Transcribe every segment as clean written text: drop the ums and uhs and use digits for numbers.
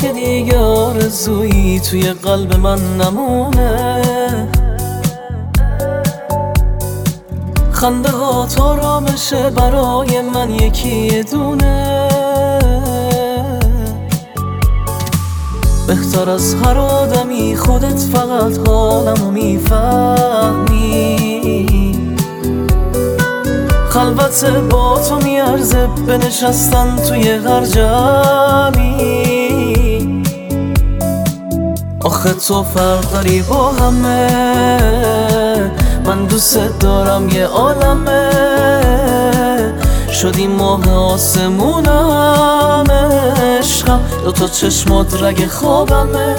که دیگه آرزویی توی قلب من نمونه. خنده ها تا رامشه برای من یکی دونه. بهتر از هر آدمی خودت فقط حالمو میفهمی. خلوت با تو میارزه بنشستن توی هر جمعی. آخه تو فرق داری با همه، من دوست دارم یه عالمه. شدی ماه آسمونم عشقم، دوتا چشمات رگ خوابمه.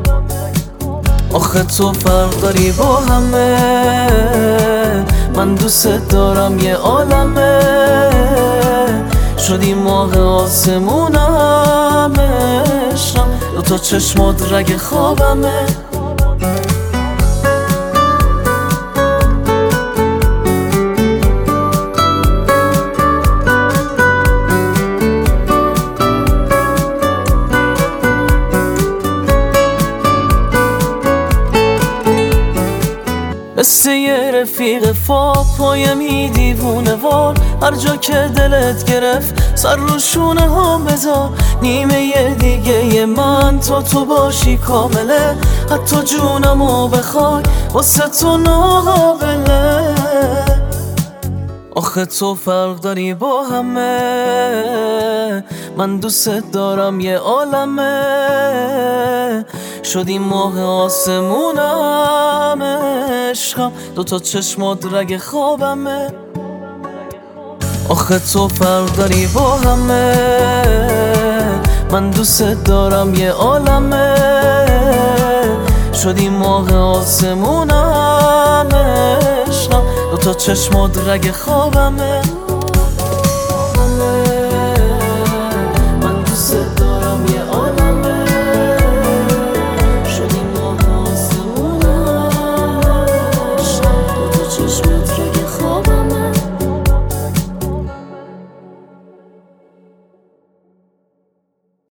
آخه تو فرق داری با همه، من دوست دارم یه عالمه. شدی ماه آسمونم عشقم، دوتا چشمات رگ خوابمه. مثل یه رفیق پایمی دیوونه وار، هر جا که دلت گرفت سر رو شونه ها بذار. نیمه یه دیگه ی من تو باشی کامله، حتی جونمو بخوای واسه تو ناقابله. آخه تو فرق داری با همه، من دوست دارم یه عالمه. شدی ماه آسمونم عشقم، دوتا چشمات رگ خوابمه. آخه تو فرق داری با همه، من دوست دارم یه عالمه. شدی ماه آسمونم عشقم، دوتا چشمات رگ خوابمه.